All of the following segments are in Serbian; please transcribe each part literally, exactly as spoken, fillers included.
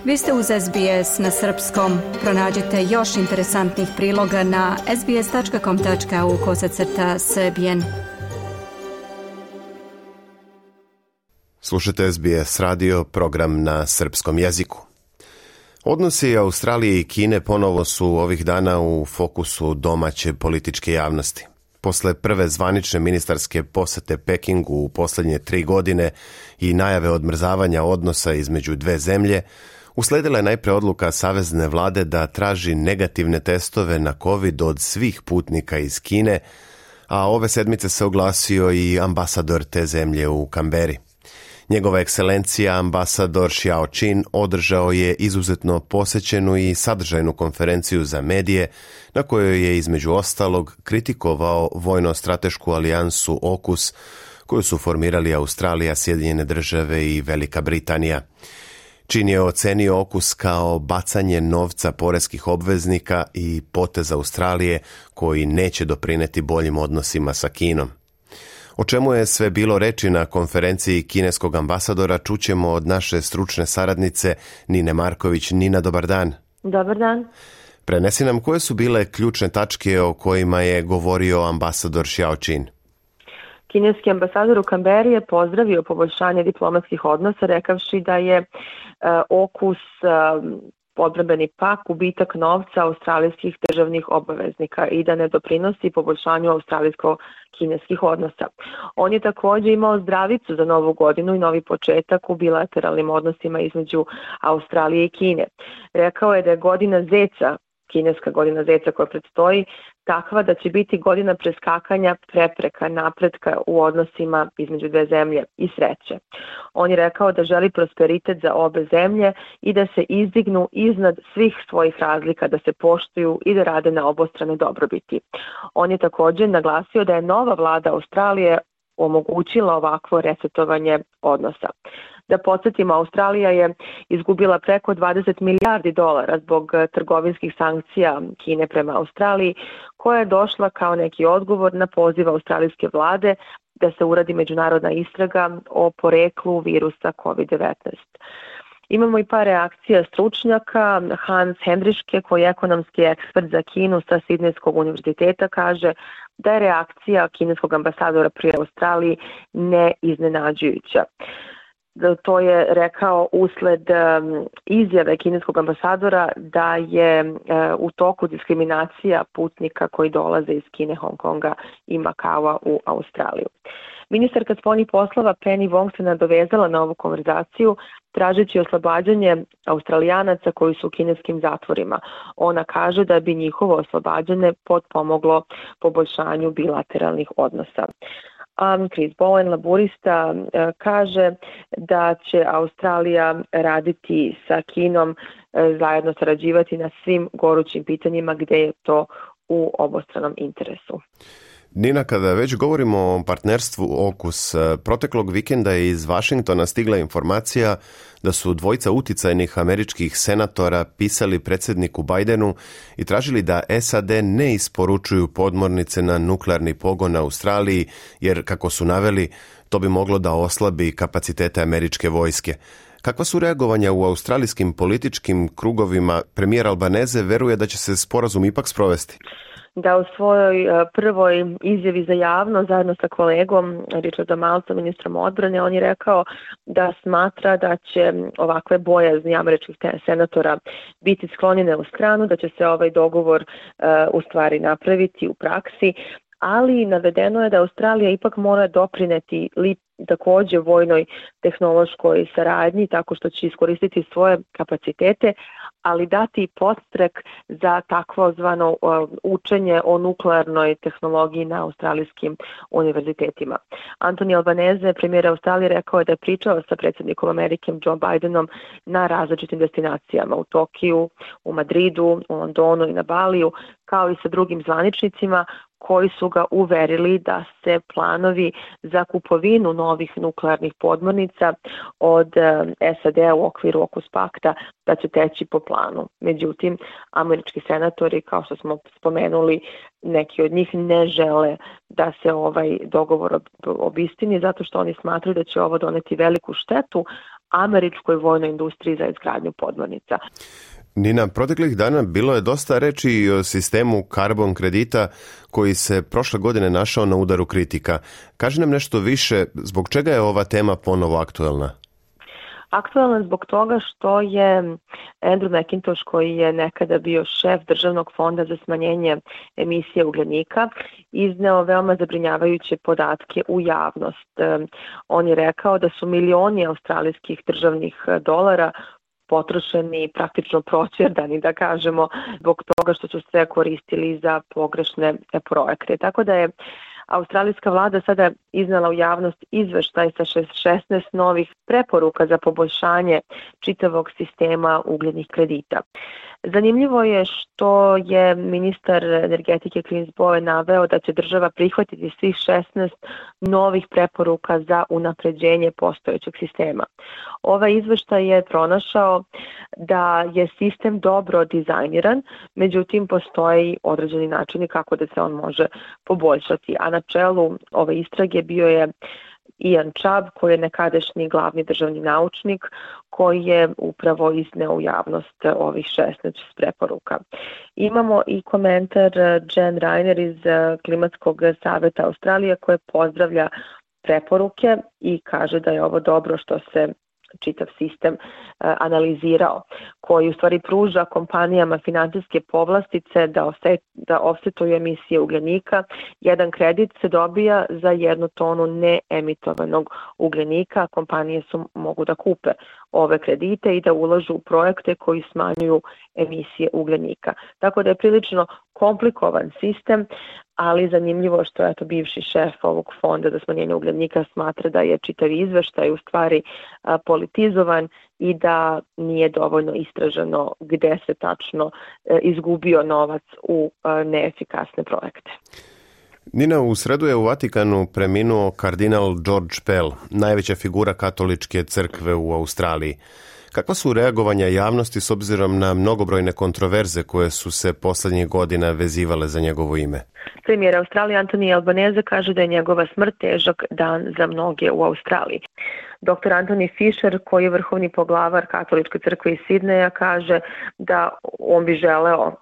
Vi ste uz S B S na srpskom. Pronađite još interesantnih priloga na sbs.com.au kosacrta srbijen. Slušajte S B S radio, program na srpskom jeziku. Odnosi Australije i Kine ponovo su ovih dana u fokusu domaće političke javnosti. Posle prve zvanične ministarske posete Pekingu u posljednje tri godine i najave odmrzavanja odnosa između dve zemlje, usledila je najpre odluka savezne vlade da traži negativne testove na COVID od svih putnika iz Kine, a ove sedmice se oglasio i ambasador te zemlje u Kamberi. Njegova ekscelencija ambasador Xiao Qin održao je izuzetno posećenu i sadržajnu konferenciju za medije na kojoj je između ostalog kritikovao vojno-stratešku alijansu AUKUS koju su formirali Australija, Sjedinjene države i Velika Britanija. Qin je ocenio AUKUS kao bacanje novca poreskih obveznika i potez Australije koji neće doprineti boljim odnosima sa Kinom. O čemu je sve bilo reči na konferenciji kineskog ambasadora čućemo od naše stručne saradnice Nine Marković. Nina, dobar dan. Dobar dan. Prenesi nam koje su bile ključne tačke o kojima je govorio ambasador Xiao Qin. Kineski ambasador u Kamberi je pozdravio poboljšanje diplomatskih odnosa rekavši da je uh, AUKUS uh, odbrambeni pak gubitak novca australijskih državnih obaveznika i da ne doprinosi poboljšanju australijsko-kineskih odnosa. On je također imao zdravicu za novu godinu i novi početak u bilateralnim odnosima između Australije i Kine. Rekao je da je godina zeca, kineska godina zeca koja predstoji, takva da će biti godina preskakanja prepreka napretka u odnosima između dve zemlje i sreće. On je rekao da želi prosperitet za obe zemlje i da se izdignu iznad svih svojih razlika, da se poštuju i da rade na obostrane dobrobiti. On je također naglasio da je nova vlada Australije omogućila ovakvo resetovanje odnosa. Da podsjetimo, Australija je izgubila preko dvadeset milijardi dolara zbog trgovinskih sankcija Kine prema Australiji, koja je došla kao neki odgovor na poziv australijske vlade da se uradi međunarodna istraga o poreklu virusa covid devetnaest. Imamo i par reakcija stručnjaka. Hans Hendriške, koji je ekonomski ekspert za Kinu sa Sidnejskog univerziteta, kaže da je reakcija kineskog ambasadora pri Australiji neiznenađujuća. To je rekao usled um, izjave kineskog ambasadora da je uh, u toku diskriminacija putnika koji dolaze iz Kine, Hong Konga i Makaua u Australiju. Ministarka spoljnih poslova Penny Wong se nadovezala na ovu konverzaciju tražeći oslobađanje Australijanaca koji su u kineskim zatvorima. Ona kaže da bi njihovo oslobađanje potpomoglo poboljšanju bilateralnih odnosa. Um, Chris Bowen, laburista, uh, kaže da će Australija raditi sa Kinom, uh, zajedno sarađivati na svim gorućim pitanjima gdje je to u obostranom interesu. Nina, kada već govorimo o partnerstvu AUKUS, proteklog vikenda je iz Vašingtona stigla informacija da su dvojica uticajnih američkih senatora pisali predsjedniku Bidenu i tražili da S A D ne isporučuju podmornice na nuklearni pogon na Australiji, jer, kako su naveli, to bi moglo da oslabi kapacitete američke vojske. Kakva su reagovanja u australijskim političkim krugovima? Premijer Albanese veruje da će se sporazum ipak sprovesti. Da u svojoj prvoj izjavi za javno zajedno sa kolegom Richardom Malsom, ministrom odbrane, on je rekao da smatra da će ovakve bojazni američkih senatora biti sklonjene u stranu, da će se ovaj dogovor uh, u stvari napraviti u praksi, ali navedeno je da Australija ipak mora doprineti li također vojnoj tehnološkoj saradnji tako što će iskoristiti svoje kapacitete, ali dati podstrek za takvozvano uh, učenje o nuklearnoj tehnologiji na australijskim univerzitetima. Anthony Albanese, premijer Australije, rekao je da je pričao sa predsjednikom Amerike Joe Bidenom na različitim destinacijama, u Tokiju, u Madridu, u Londonu i na Baliju, kao i sa drugim zvaničnicima koji su ga uverili da se planovi za kupovinu novih nuklearnih podmornica od S A D u okviru AUKUS pakta da će teći po planu. Međutim, američki senatori, kao što smo spomenuli, neki od njih ne žele da se ovaj dogovor obistini zato što oni smatraju da će ovo doneti veliku štetu američkoj vojnoj industriji za izgradnju podmornica. Nina, proteklih dana bilo je dosta reči i o sistemu karbon kredita koji se prošle godine našao na udaru kritika. Kaži nam nešto više, zbog čega je ova tema ponovo aktuelna? Aktualna zbog toga što je Andrew McIntosh, koji je nekada bio šef Državnog fonda za smanjenje emisije ugljenika, izneo veoma zabrinjavajuće podatke u javnost. On je rekao da su milioni australijskih državnih dolara potrošeni, praktično proćerdani, da kažemo, zbog toga što su sve koristili za pogrešne projekte. Tako da je australijska vlada sada iznala u javnost izveštaj sa šesnaest novih preporuka za poboljšanje čitavog sistema ugljenih kredita. Zanimljivo je što je ministar energetike Clint Bowe naveo da će država prihvatiti svih šesnaest novih preporuka za unapređenje postojećeg sistema. Ovaj izveštaj je pronašao da je sistem dobro dizajniran, međutim postoji određeni načini kako da se on može poboljšati, a na čelu ove istrage bio je Ian Chubb, koji je nekadašnji glavni državni naučnik, koji je upravo izneo u javnost ovih šesnaest preporuka. Imamo i komentar Jen Rainer iz Klimatskog saveta Australije, koje pozdravlja preporuke i kaže da je ovo dobro što se čitav sistem analizirao, koji u stvari pruža kompanijama finansijske povlastice da, offset, da offsetuju emisije ugljenika. Jedan kredit se dobija za jednu tonu neemitovanog ugljenika. Kompanije su mogu da kupe ove kredite i da ulažu u projekte koji smanjuju emisije ugljenika. Tako da je prilično komplikovan sistem, ali zanimljivo što je to bivši šef ovog fonda za smanjenje ugljenika smatra da je čitav izveštaj u stvari a, politizovan i da nije dovoljno istraženo gde se tačno a, izgubio novac u a, neefikasne projekte. Nina, u sredu je u Vatikanu preminuo kardinal George Pell, najveća figura katoličke crkve u Australiji. Kakva su reagovanja javnosti s obzirom na mnogobrojne kontroverze koje su se posljednjih godina vezivale za njegovo ime? Premijer Australije Anthony Albanese kaže da je njegova smrt težak dan za mnoge u Australiji. doktor Anthony Fisher, koji je vrhovni poglavar katoličke crkve iz Sidneja, kaže da on bi želeo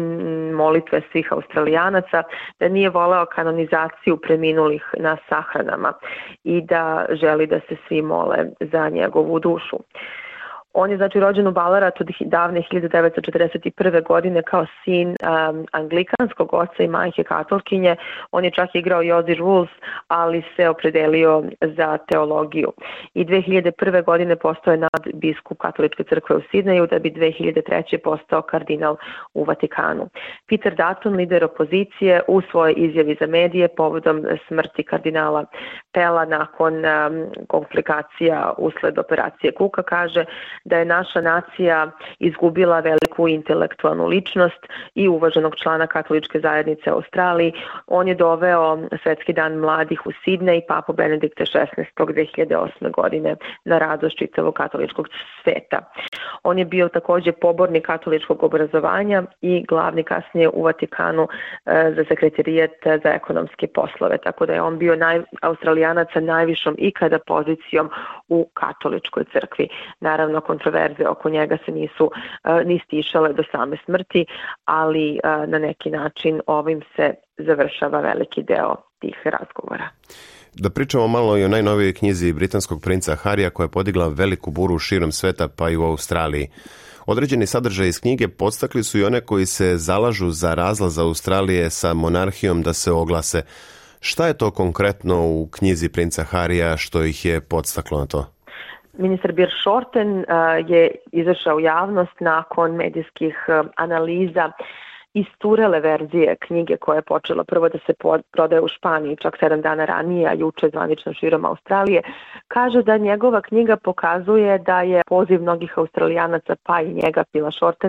molitve svih Australijanaca, da nije voleo kanonizaciju preminulih na sahranama i da želi da se svi mole za njegovu dušu. On je znači rođen u Ballaratu davne hiljade devetsto četrdeset prve. godine kao sin um, anglikanskog oca i majke katolkinje. On je čak igrao i Ozzy Rules, ali se opredelio za teologiju. I dve hiljade prve. godine postao je nadbiskup katoličke crkve u Sidneju, da bi dve hiljade treće. postao kardinal u Vatikanu. Peter Dutton, lider opozicije, u svojoj izjavi za medije povodom smrti kardinala Pella nakon um, komplikacija usled operacije kuka, kaže da je naša nacija izgubila veliku intelektualnu ličnost i uvaženog člana katoličke zajednice u Australiji. On je doveo Svetski dan mladih u Sidnej, papu Benedikta šesnaestog. dve hiljade osme. godine na radost čitavog katoličkog sveta. On je bio također pobornik katoličkog obrazovanja i glavni kasnije u Vatikanu e, za sekretarijat za ekonomske poslove. Tako da je on bio naj, Australijanac sa najvišom ikada pozicijom u katoličkoj crkvi. Naravno, kontroverze oko njega se nisu uh, ni stišale do same smrti, ali uh, na neki način ovim se završava veliki deo tih razgovora. Da pričamo malo i o najnovijoj knjizi britanskog princa Harrya, koja je podigla veliku buru širom sveta, pa i u Australiji. Određeni sadržaj iz knjige podstakli su i one koji se zalažu za razlaz Australije sa monarhijom da se oglase. Šta je to konkretno u knjizi princa Harrya što ih je podstaklo na to? Ministar Bir Shorten uh, je izašao u javnost nakon medijskih uh, analiza isturele verzije knjige koja je počela prvo da se prodaje u Španiji čak sedam dana ranije, a juče zvanično širom Australije. Kaže da njegova knjiga pokazuje da je poziv mnogih Australijanaca, pa i njega, Pila Shortena,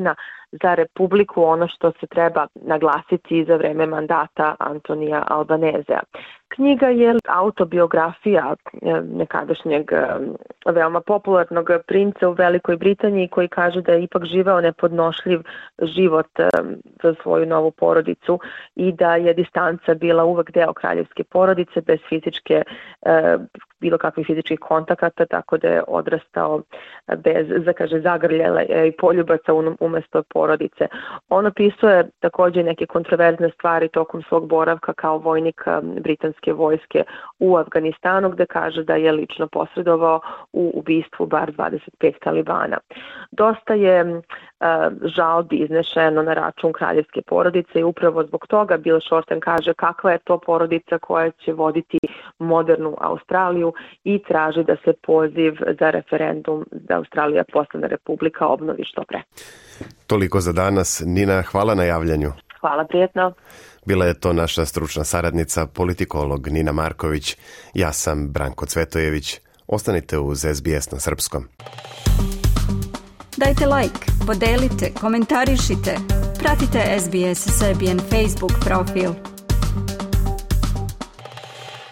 za Republiku, ono što se treba naglasiti za vreme mandata Antonija Albanezea. Knjiga je autobiografija nekadašnjeg veoma popularnog princa u Velikoj Britaniji koji kaže da je ipak živeo nepodnošljiv život za svoju novu porodicu i da je distanca bila uvek deo kraljevske porodice bez fizičke, bilo kakvih fizičkih kontakata, tako da je odrastao bez, za kaže, zagrljala i poljubaca umesto porodice. On opisuje takođe neke kontroverzne stvari tokom svog boravka kao vojnik britanske vojske u Afganistanu, gde kaže da je lično posredovao u ubistvu bar dvadeset pet talibana. Dosta je uh, žalbi iznešeno na račun kraljevske porodice i upravo zbog toga Bill Shorten kaže kakva je to porodica koja će voditi modernu Australiju i traži da se poziv za referendum da Australija postane republika obnovi što pre. Toliko za danas. Nina, hvala na javljanju. Hvala, prijetno. Bila je to naša stručna saradnica, politikolog Nina Marković. Ja sam Branko Cvetojević. Ostanite uz S B S na srpskom. Dajte like, podelite, komentarišite. Pratite S B S Serbian Facebook profil.